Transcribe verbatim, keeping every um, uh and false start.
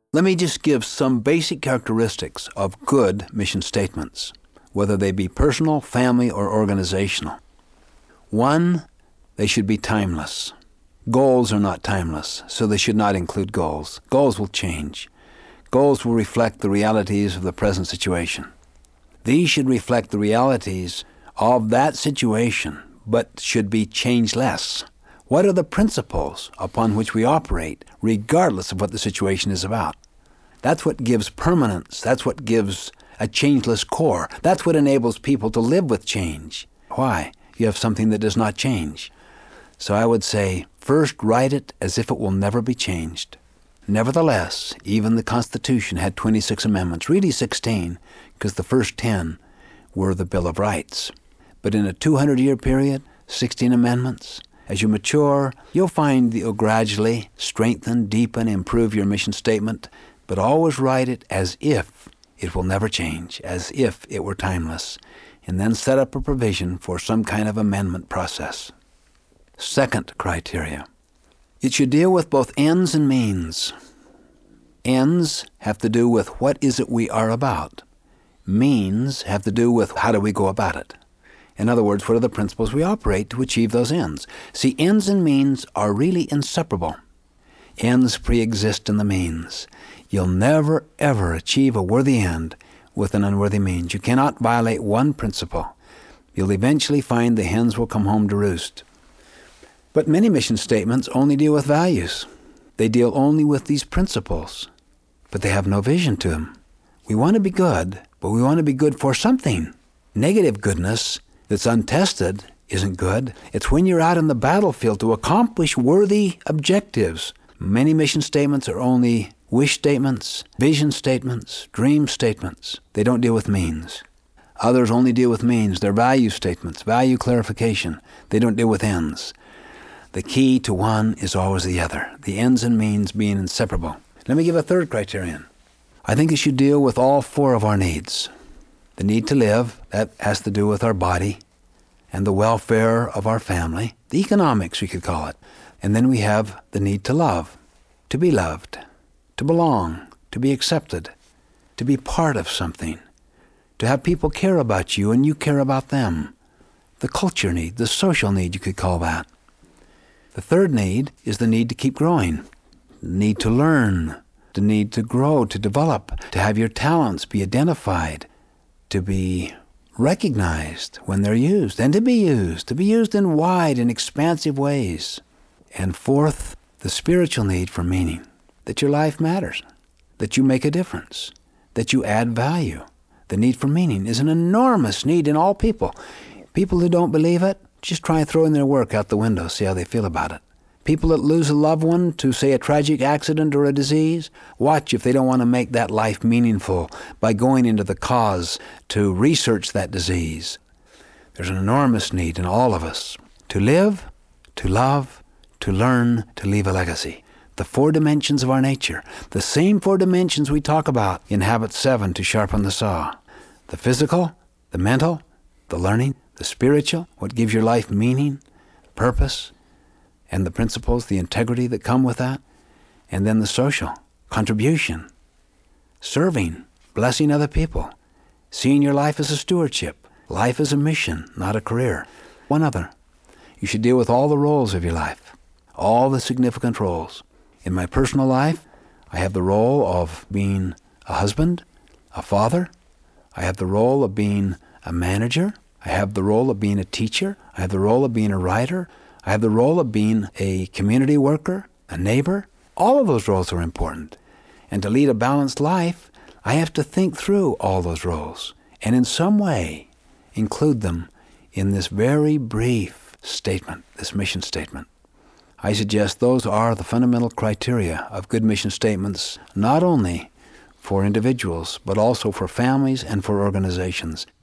Let me just give some basic characteristics of good mission statements, whether they be personal, family, or organizational. One, they should be timeless. Goals are not timeless, so they should not include goals. Goals will change. Goals will reflect the realities of the present situation. These should reflect the realities of that situation, but should be changeless. What are the principles upon which we operate, regardless of what the situation is about? That's what gives permanence. That's what gives a changeless core. That's what enables people to live with change. Why? You have something that does not change. So I would say, first write it as if it will never be changed. Nevertheless, even the Constitution had twenty-six amendments, really sixteen, because the first ten were the Bill of Rights. But in a two hundred year period, sixteen amendments. As you mature, you'll find that you'll gradually strengthen, deepen, improve your mission statement, but always write it as if it will never change, as if it were timeless, and then set up a provision for some kind of amendment process. Second criteria. It should deal with both ends and means. Ends have to do with what is it we are about. Means have to do with how do we go about it. In other words, what are the principles we operate to achieve those ends? See, ends and means are really inseparable. Ends pre-exist in the means. You'll never, ever achieve a worthy end with an unworthy means. You cannot violate one principle. You'll eventually find the hens will come home to roost. But many mission statements only deal with values. They deal only with these principles, but they have no vision to them. We want to be good, but we want to be good for something. Negative goodness that's untested isn't good. It's when you're out in the battlefield to accomplish worthy objectives. Many mission statements are only wish statements, vision statements, dream statements. They don't deal with means. Others only deal with means. They're value statements, value clarification. They don't deal with ends. The key to one is always the other, the ends and means being inseparable. Let me give a third criterion. I think it should deal with all four of our needs. The need to live, that has to do with our body and the welfare of our family, the economics we could call it. And then we have the need to love, to be loved, to belong, to be accepted, to be part of something, to have people care about you and you care about them. The culture need, the social need, you could call that. The third need is the need to keep growing, the need to learn, the need to grow, to develop, to have your talents be identified, to be recognized when they're used, and to be used, to be used in wide and expansive ways. And fourth, the spiritual need for meaning, that your life matters, that you make a difference, that you add value. The need for meaning is an enormous need in all people. People who don't believe it, just try throwing their work out the window, see how they feel about it. People that lose a loved one to, say, a tragic accident or a disease, watch if they don't want to make that life meaningful by going into the cause to research that disease. There's an enormous need in all of us to live, to love, to learn, to leave a legacy. The four dimensions of our nature, the same four dimensions we talk about in Habit seven to sharpen the saw. The physical, the mental, the learning, the spiritual, what gives your life meaning, purpose, and the principles, the integrity that come with that, and then the social, contribution, serving, blessing other people, seeing your life as a stewardship, life as a mission, not a career. One other, you should deal with all the roles of your life, all the significant roles. In my personal life, I have the role of being a husband, a father. I have the role of being a manager. I have the role of being a teacher. I have the role of being a writer. I have the role of being a community worker, a neighbor. All of those roles are important. And to lead a balanced life, I have to think through all those roles and in some way include them in this very brief statement, this mission statement. I suggest those are the fundamental criteria of good mission statements, not only for individuals, but also for families and for organizations.